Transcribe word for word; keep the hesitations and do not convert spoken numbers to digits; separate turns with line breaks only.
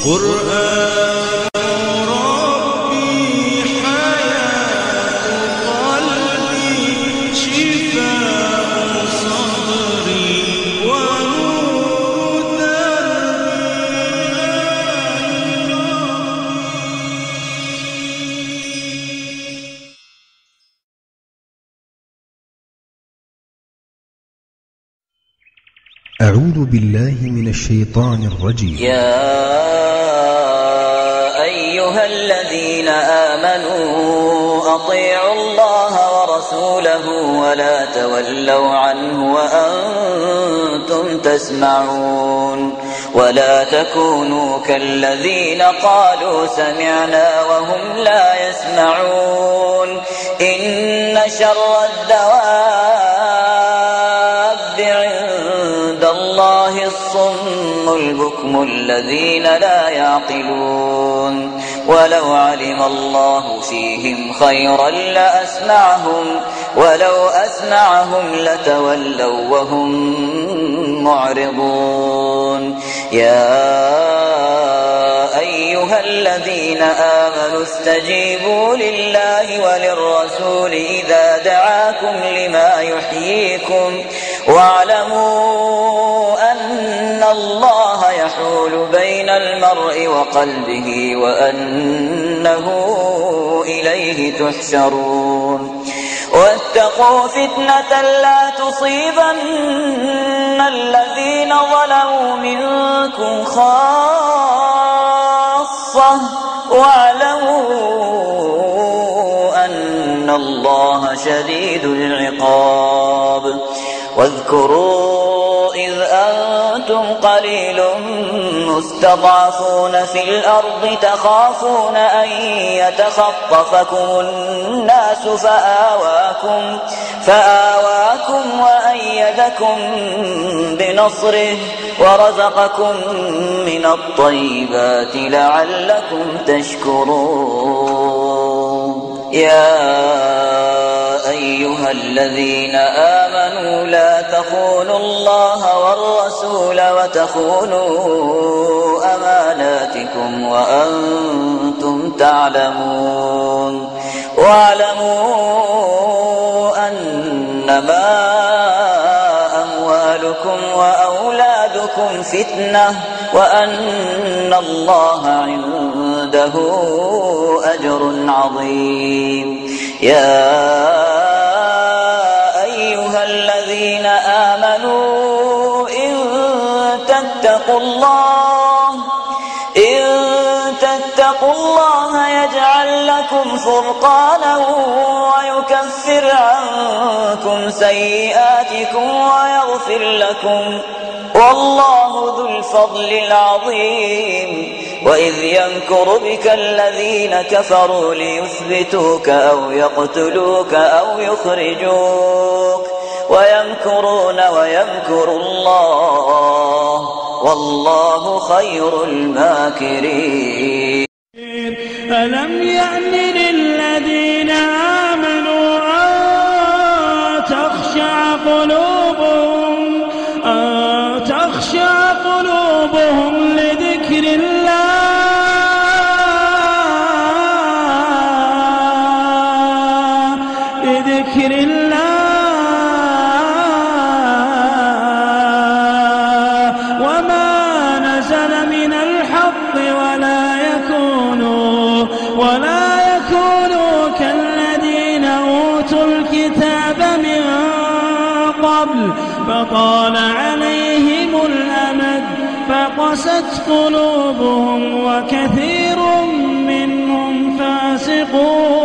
قرآن ربي حياة قلبي شفاء صدري ونور دربي.
أعوذ بالله من الشيطان الرجيم.
يا أيها الذين آمنوا أطيعوا الله ورسوله ولا تولوا عنه وأنتم تسمعون ولا تكونوا كالذين قالوا سمعنا وهم لا يسمعون. إن شر الدواب عند الله الصم البكم الذين لا يعقلون. ولو علم الله فيهم خيرا لأسمعهم ولو أسمعهم لتولوا وهم معرضون. يا أيها الذين آمنوا استجيبوا لله وللرسول إذا دعاكم لما يحييكم واعلموا أن الله يحول بين المرء وقلبه وأنه إليه تحشرون. واتقوا فتنة لا تصيبن الذين ظلموا منكم خاصة واعلموا أن الله شديد العقاب. واذكروا إذ أنتم قليل مستضعفون في الأرض تخافون أن يتخطفكم الناس فآواكم, فآواكم وأيدكم بنصره ورزقكم من الطيبات لعلكم تشكرون. يا أيها الذين آمنوا لا تخونوا الله والرسول وتخونوا أماناتكم وأنتم تعلمون. واعلموا أنما أموالكم وأولادكم فتنة وأن الله عنده أجر عظيم. يا أيها الذين آمنوا إن تتقوا الله إن تتقوا الله يجعل لكم فرقانا ويكفر عنكم سيئاتكم ويغفر لكم والله ذو الفضل العظيم. وإذ يمكر بك الذين كفروا ليثبتوك أو يقتلوك أو يخرجوك ويمكرون ويمكر الله والله خير الماكرين.
ألم يأن للذين آمنوا أن تخشع قلوبهم أن تخشع قلوبهم لذكر الله لذكر الله وما نزل من الحق ولا يكونوا ولا يكونوا كالذين أوتوا الكتاب من قبل فطال عليهم الأمد فقست قلوبهم وكثير منهم فاسقون.